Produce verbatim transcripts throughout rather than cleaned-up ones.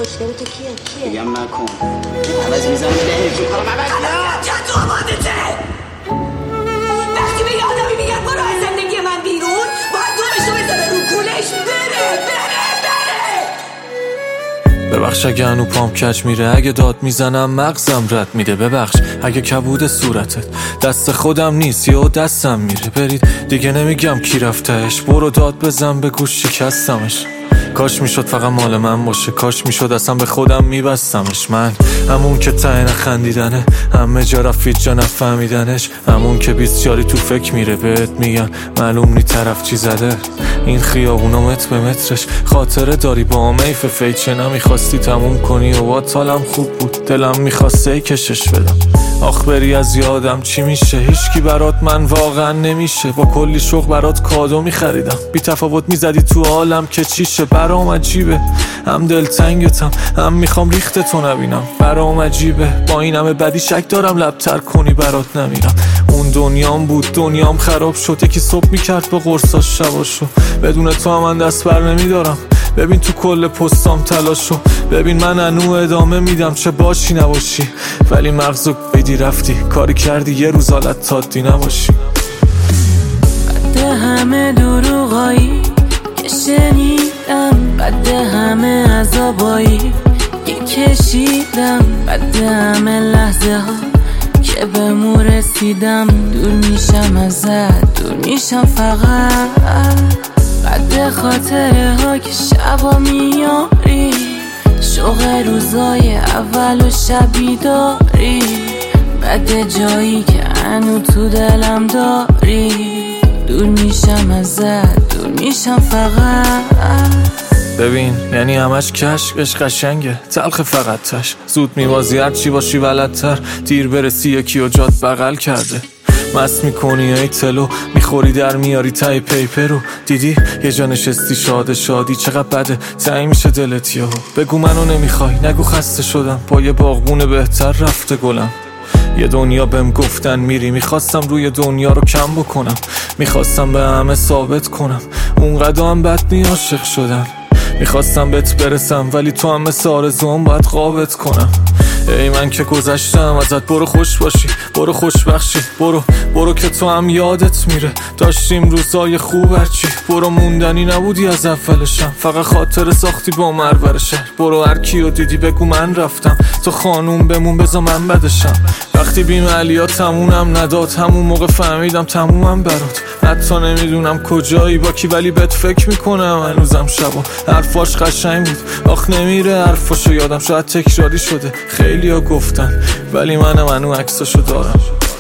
خوشگل تو کیه کیه میگم نکن عوض میزنم بهش رو کنم عوض چند تو آمادته وقتی به آدمی میگن برو از زندگی من بیرون باید دومشو بذاره رو کولش بره بره بره. ببخش اگه هنو پام کج میره، اگه داد میزنم مغزم رد میده. ببخش اگه کبود صورتت دست خودم نیست یا دستم میره. برید دیگه نمیگم کی رفتهش، برو داد بزن به گوش شکستمش. کاش میشد فقط مال من باشه، کاش میشد اصلا به خودم میبستمش. من همون که ته نخندیدنه، همه جا رفید جا نفهمیدنش. همون که بیستیاری تو فکر میره، بهت میگن معلوم نی طرف چی زده. این خیابونا متر به مترش خاطره داری با میف فیچه نمیخواستی تموم کنی و با حالم خوب بود، دلم میخواسته کشش بدم. آخ بری از یادم چی میشه، هیچکی برات من واقعا نمیشه. با کلی شوق برات کادو میخریدم، بی تفاوت میزدی تو عالم که چیشه. برام عجیبه هم دلتنگتم هم میخوام ریخت تو نبینم. برام عجیبه با این همه بدی شک دارم لبتر کنی برات نمیرم. اون دنیام بود دنیام خراب شد، یکی صبح میکرد با قرصاش شباشو. بدون تو هم من دست بر نمیدارم، ببین تو کل پستام تلاشو. ببین من انو ادامه میدم چه باشی نباشی، ولی مغزو بیدی رفتی کاری کردی یه روز حالت تادی نباشی. بعد همه دروغایی که شنیدم، بعد همه عذابایی که کشیدم، بعد همه لحظه ها که به مو رسیدم، دور میشم ازت دور میشم فقط. بعد خاطره ها که شبا میاری، شوق روزای اول و شبی داری، بعد جایی که هنو تو دلم داری، دور میشم ازت دور میشم فقط. ببین یعنی همش کشک عشق قشنگه، تلخ فقط تش. زود میوازی هر چی باشی بلدتر، دیر برسی یکی و جات بغل کرده. مست میکنی ای تلو، میخوری در میاری تای پیپر رو. دیدی یه جا نشستی شاد شادی، چقدر بده تعیین میشه دلت یهو. بگو منو نمیخوای، نگو خسته شدم، با یه باغبون بهتر رفته گلم. یه دنیا بهم گفتن میری، میخواستم روی دنیا رو کم بکنم، میخواستم به همه ثابت کنم اونقدر هم بد نی عاشق شدن. میخواستم بهت برسم ولی تو هم مثل آرزوام باید قابت کنم. ای من که گذشتم ازت، برو خوش باشی برو خوش بخشی، برو برو که تو هم یادت میره داشتیم روزای خوب. هرچی برو موندنی نبودی از اولشم، فقط خاطر ساختی با مرور شهر. برو هر کیو دیدی بگو من رفتم، تو خانوم بمون بذار من بدشم. وقتی بیم علیا تمومم نداد، همون موقع فهمیدم تمومم برات. حتی نمیدونم کجایی با کی ولی بهت فکر میکنم هنوزم شبا. حرفاش قشنگ بود آخ نمیره حرفاشو یادم، شاید تکراری شده خیلی ها گفتن ولی منم هنو عکساشو دارم.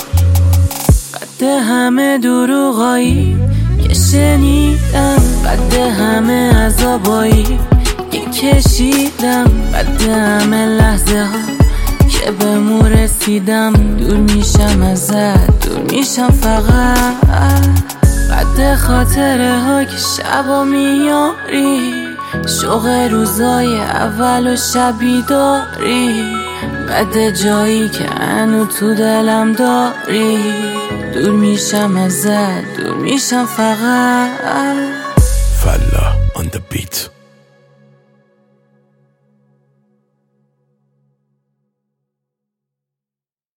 بعد همه دروغایی که شنیدم، بعد همه عذابایی که کشیدم، بعد همه لحظه ها که به مو رسیدم، دور میشم ازت دور میشم فقط. بعد خاطره ها که شبا میاری، شوق روزای اول و شبی داری، بعد جایی که هنو تو دلم داری، دور میشم ازت دور میشم فقط. فلا on the beat.